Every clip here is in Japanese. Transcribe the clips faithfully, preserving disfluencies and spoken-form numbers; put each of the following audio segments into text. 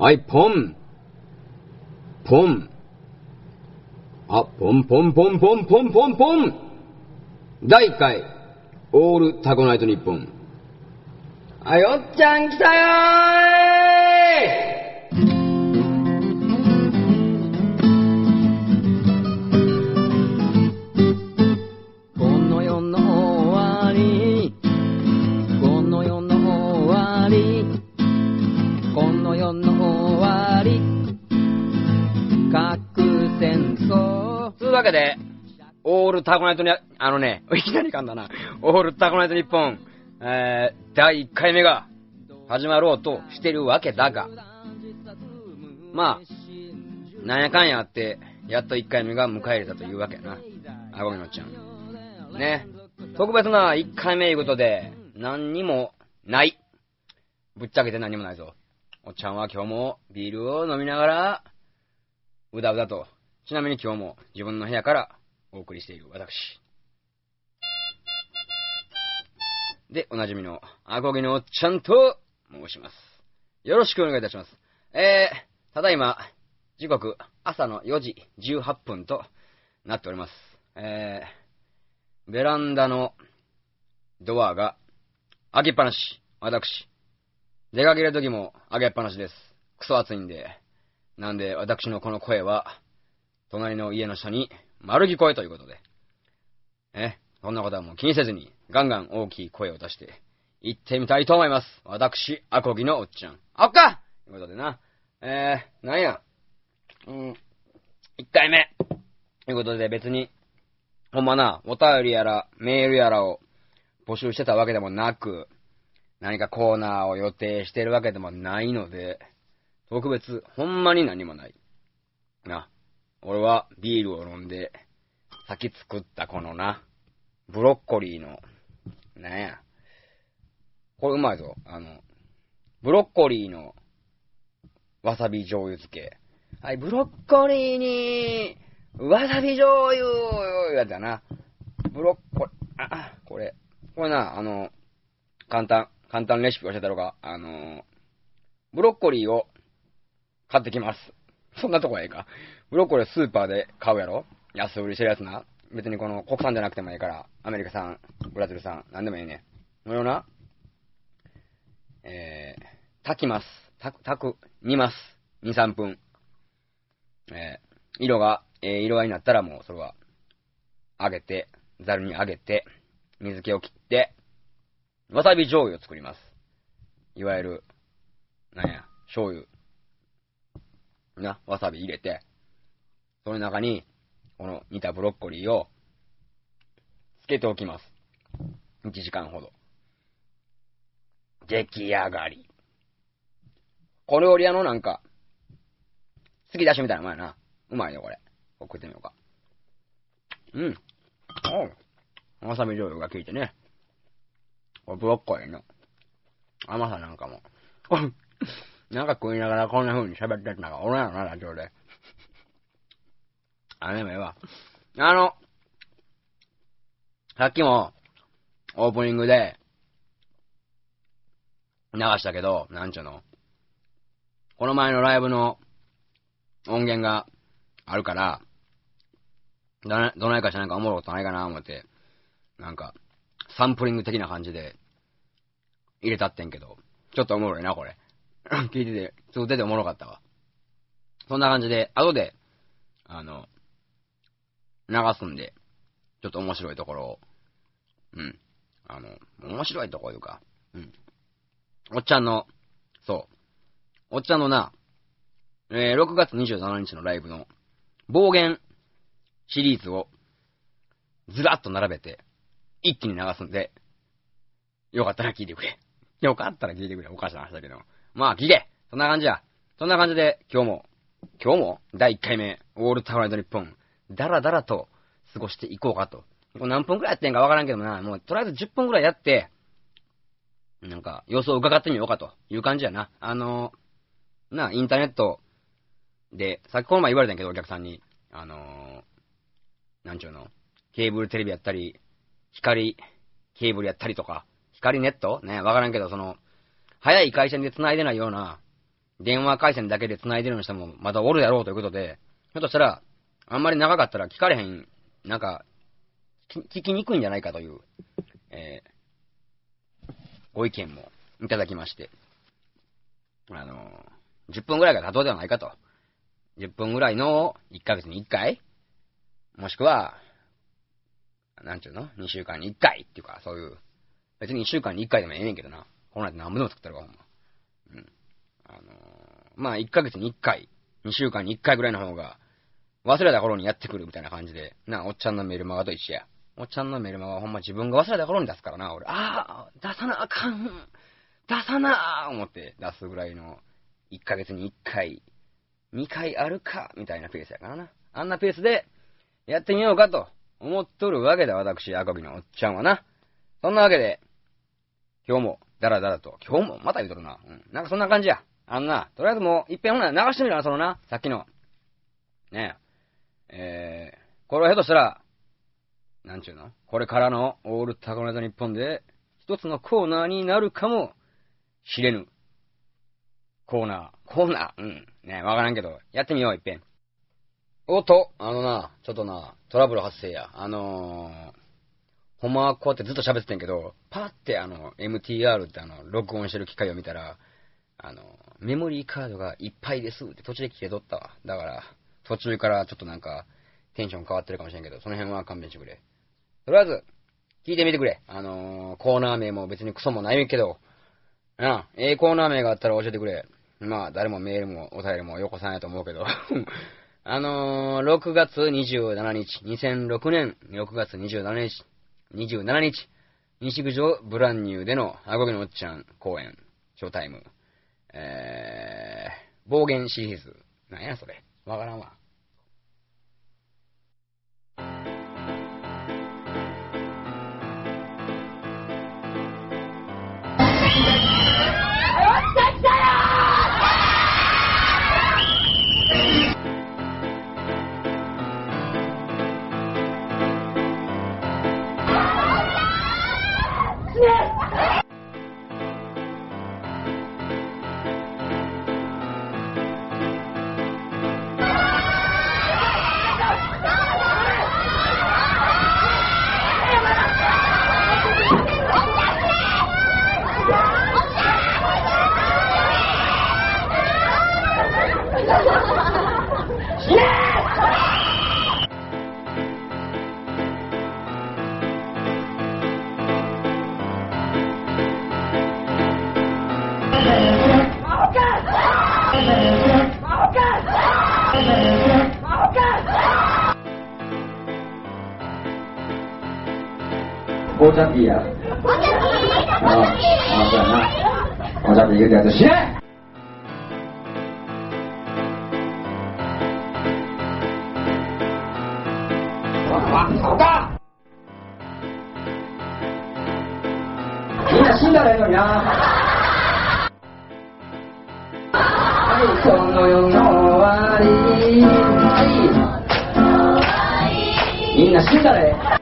はい、ポン。ポン。あ、ポンポンポンポンポンポンポン。だいいっかい、オールタコナイトニッポン。あ、よっちゃん来たよーい。 この世の終わり、この世の終わり、この世の終わり、核戦争。 というわけで、オールタコナイトに、あのね、いきなり噛んだな。オールタコナイトニッポン、えー、だいいっかいめが始まろうとしてるわけだが、まあ、なんやかんやあって、やっといっかいめが迎え入れたというわけやな。あごめんのっちゃん。ね。特別ないっかいめいうことで、何にもない。ぶっちゃけて何もないぞ。おっちゃんは今日もビールを飲みながら、うだうだと。ちなみに今日も自分の部屋からお送りしている私。で、おなじみのあこぎのおっちゃんと申します。よろしくお願いいたします。えー、ただいま、時刻朝のよじじゅうはっぷんとなっております。えー、ベランダのドアが開けっぱなし。私、出かけるときも開けっぱなしです。クソ暑いんで。なんで私のこの声は、隣の家の人に丸聞こえということで。え、そんなことはもう気にせずに、ガンガン大きい声を出して、行ってみたいと思います。私、アコギのおっちゃん。あっかということでな。えー、なんや。うん、いっかいめ。ということで別に、ほんまな、お便りやら、メールやらを募集してたわけでもなく、何かコーナーを予定してるわけでもないので、特別、ほんまに何もない。な。俺はビールを飲んで、さっき作ったこのな、ブロッコリーの、なんや。これうまいぞ。あの、ブロッコリーの、わさび醤油漬け。はい、ブロッコリーに、わさび醤油やったな。ブロッコリー、あ、これ、これな、あの、簡単、簡単レシピ教えたのが、あの、ブロッコリーを買ってきます。そんなとこはええか。ブロッコリースーパーで買うやろ？安売りしてるやつな。別にこの国産じゃなくてもいいから、アメリカ産、ブラジル産、なんでもいいね。これをな、えー、炊きます。炊く、炊く、煮ます。に、さんぷん。えー、色が、えー、色合いになったらもうそれは、揚げて、ざるに揚げて、水気を切って、わさび醤油を作ります。いわゆる、なんや、醤油。な、わさび入れて、その中に、この煮たブロッコリーを、つけておきます。いちじかんほど。出来上がり。小料理屋のなんか、突き出しみたいなもんやな。うまいよ、これ。送ってみようか。うん。おう。わさび醤油が効いてね。これブロッコリーの甘さなんかも。なんか食いながらこんな風に喋ってたのが俺やろな、ラジオで。あれでもええわ。あの、さっきも、オープニングで、流したけど、なんちゅうの。この前のライブの音源があるから、どな、どないかしらなんかおもろいことないかな思って、なんか、サンプリング的な感じで入れたってんけど、ちょっとおもろいな、これ。聞いてて、ちょっと出ておもろかったわ。そんな感じで、後で、あの、流すんで、ちょっと面白いところを、うん。あの、面白いところいうか、うん。おっちゃんの、そう。おっちゃんのな、えー、ろくがつにじゅうしちにちのライブの、暴言シリーズを、ずらっと並べて、一気に流すんで、よかったら聞いてくれ。よかったら聞いてくれ。おかしな話だけど。まあ、聞け。そんな感じや。そんな感じで、今日も、今日も、だいいっかいめ、オールタウンナイトニッポン、だらだらと過ごしていこうかと。これ何分くらいやってんかわからんけどな、もう、とりあえずじゅっぷんくらいやって、なんか、様子を伺ってみようかという感じやな。あのー、な、インターネットで、さっきこの前言われたんやけど、お客さんに、あのー、なんちゅうの、ケーブルテレビやったり、光、ケーブルやったりとか、光ネットね、わからんけど、その、早い回線で繋いでないような、 電話回線だけで繋いでる人もまだおるやろうということで、ひょっとしたら、あんまり長かったら聞かれへん、なんか、聞きにくいんじゃないかという、えー、ご意見もいただきまして、あのー、じゅっぷんぐらいが妥当ではないかと。じゅっぷんぐらいのいっかげつにいっかいもしくは、なんちゅうの ?に 週間にいっかいっていうか、そういう、別にいっしゅうかんにいっかいでもええねんけどな。この間何分でも作ってるわ、ほんま。うん。あのー、まあ、いっかげつにいっかい、にしゅうかんにいっかいぐらいの方が、忘れた頃にやってくるみたいな感じで、な、おっちゃんのメルマガと一緒や。おっちゃんのメルマガはほんま自分が忘れた頃に出すからな、俺。ああ、出さなあかん。出さなあ思って出すぐらいの、いっかげつにいっかい、にかいあるか、みたいなペースやからな。あんなペースで、やってみようかと思っとるわけだ、私、アコギのおっちゃんはな。そんなわけで、今日も、だらだらと、今日もまた言うとるな。うん。なんかそんな感じや。あんな、とりあえずもう、いっぺんほな、流してみるな、そのな、さっきの。ねえ。えー、これはひょっとしたら、なんちゅうのこれからのオールタコネタ日本で、一つのコーナーになるかもしれぬ。コーナー。コーナー。うん。ねわからんけど、やってみよう、いっぺん。おっと、あのな、ちょっとな、トラブル発生や。あのー、ほんまはこうやってずっと喋ってたんけど、パーってあの、エムティーアール ってあの、録音してる機械を見たら、あの、メモリーカードがいっぱいですって途中で消えとったわ。だから、途中からちょっとなんか、テンション変わってるかもしれんけど、その辺は勘弁してくれ。とりあえず、聞いてみてくれ。あのー、コーナー名も別にクソもないけど、うん、ええコーナー名があったら教えてくれ。まあ、誰もメールもお便りもよこさんやと思うけど。あのー、ろくがつにじゅうしちにち、にせんろくねんろくがつにじゅうしちにち、にじゅうしちにち、西九条ブランニューでのアコギのおっちゃん公演、ショータイム、えー、暴言シリーズ。なんやそれ。わからんわ。 お茶ピーや。お茶ピー。ああ、そうやな。お茶ピー言うてやつ死ね。あ、そうか。みんな死んだらええのにな。はい、この世の終わり。はい。みんな死んだらええ。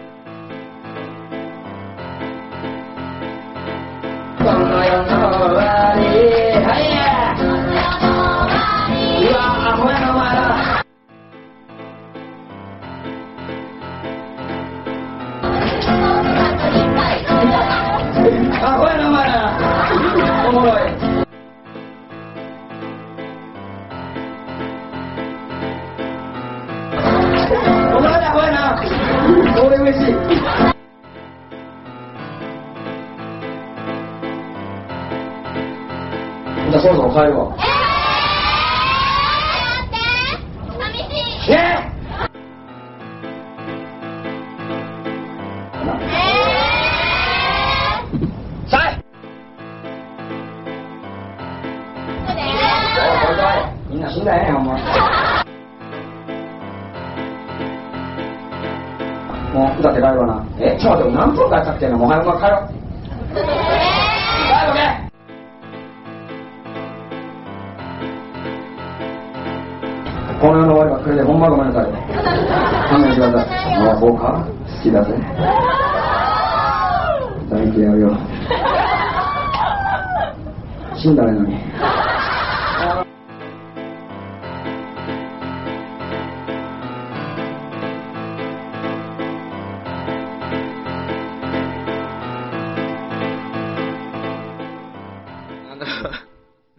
じゃあそろそろ帰るわ。えー、待って、寂しい。ねえー。さい。みんな死んだらええやん、お前。もう歌って帰るわな。え、ちょっと待って、何分かやったっけな、もう早く帰ろう。えー、帰ろうね。この世の終わりはこれでほんまごめんなさい。勘弁してください。ああ、そうか。好きだぜ。大嫌いやるよ。死んだらいいのに。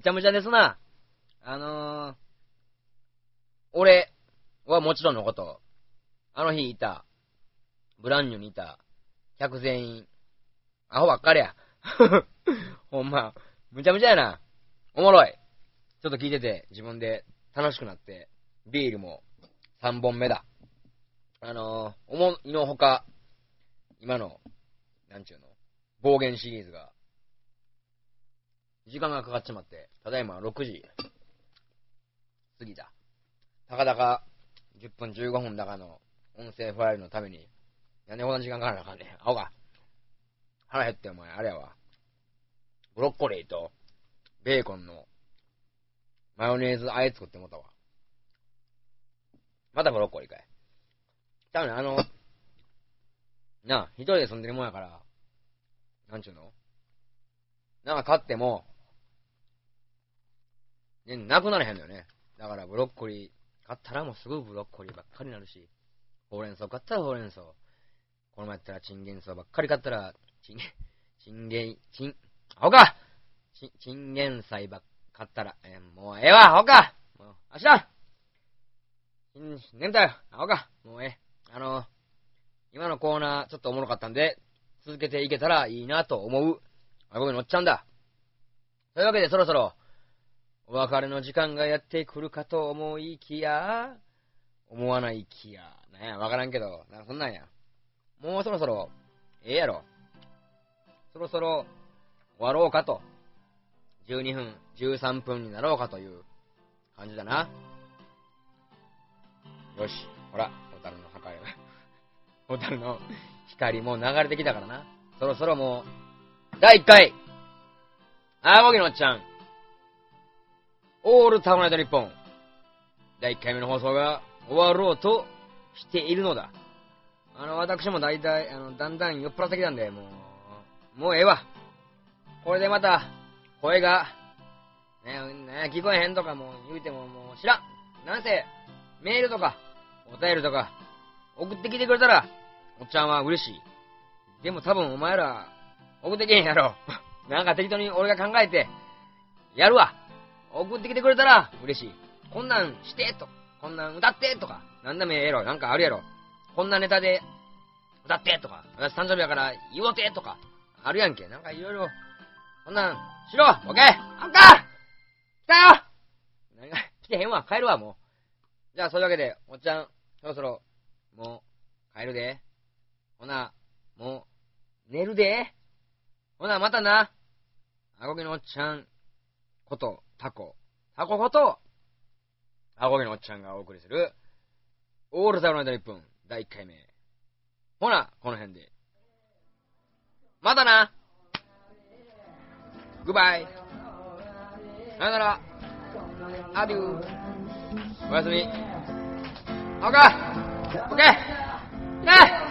ちゃむちゃですな。あのー、俺はもちろんのこと、あの日いた、ブランニュにいた、客全員、アホばっかりや。ほんま、むちゃむちゃやな。おもろい。ちょっと聞いてて、自分で楽しくなって、ビールもさんぼんめだ。あのー、思いのほか、今の、なんちゅうの、暴言シリーズが、時間がかかっちまって、ただいまろくじ過ぎだ。たかだかじゅっぷんじゅうごふんだかの音声ファイルのために、なんでこんな時間かからなあかんねん。青か。腹減ってお前、あれやわ。ブロッコリーと、ベーコンの、マヨネーズあえ作ってもったわ。またブロッコリーかい。多分ね、あの、なあ、一人で住んでるもんやから、なんちゅうのなんか買っても、ね、なくなれへんのよね。だからブロッコリー買ったらもうすぐブロッコリーばっかりになるし、ほうれん草買ったらほうれん草。この前やったらチンゲン草ばっかり買ったら、チンゲン、チンゲン、チン、アホかチン、チンゲン菜ばっ買ったら、えー、もうええわ、アホかもう、明日眠たよ、アホかもうええ。あの、今のコーナーちょっとおもろかったんで、続けていけたらいいなと思う、あごめん、のっちゃんだ。というわけでそろそろ、お別れの時間がやってくるかと思いきや、思わないきや、なんや、わからんけど、なんかそんなんや。もうそろそろ、ええやろ。そろそろ、終わろうかと。じゅうにふん、じゅうさんぷんになろうかという感じだな。よし、ほら、ホタルの墓へ。ホタルの光も流れてきたからな。そろそろもう、だいいっかい、あーごぎのおっちゃん、オールタウンナイトニッポン、だいいっかいめの放送が終わろうとしているのだ。あの、私もだいたい、あの、だんだん酔っ払ってきたんで、もう、もうええわ。これでまた、声が、ね、ね、聞こえへんとかも言うてももう知らん。なんせ、メールとか、お便りとか、送ってきてくれたら、おっちゃんは嬉しい。でも多分お前ら、送ってけへんやろ。なんか適当に俺が考えて、やるわ。送ってきてくれたら嬉しい。こんなんしてと、こんなん歌ってとか、なんでもええやろ。なんかあるやろ。こんなネタで歌ってとか、私誕生日やから言おうてとか、あるやんけ。なんかいろいろ、こんなんしろ。オッケー。あんか来たよ。なんか来てへんわ。帰るわ、もう。じゃあそういうわけで、おっちゃん、そろそろ、もう、帰るで。ほな、もう、寝るで。ほな、またな。あごげのおっちゃん、こと、タコ。タコこと、あごげのおっちゃんがお送りする、オールザウナイトニッポンだいいっかいめ。ほな、この辺で。またな。グッバイ。さよなら。アデュー。おやすみ。オッケー。オッケー。ね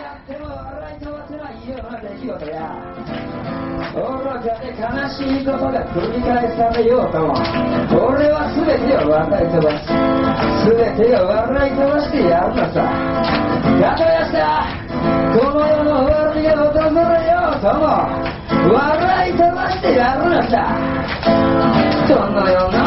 愚かで悲しいことが繰り返されようとも、俺は全てを笑い飛ばし、全てを笑い飛ばしてやるのさ。たとえさ、この世の終わりが訪れようとも、笑い飛ばしてやるのさ。この世の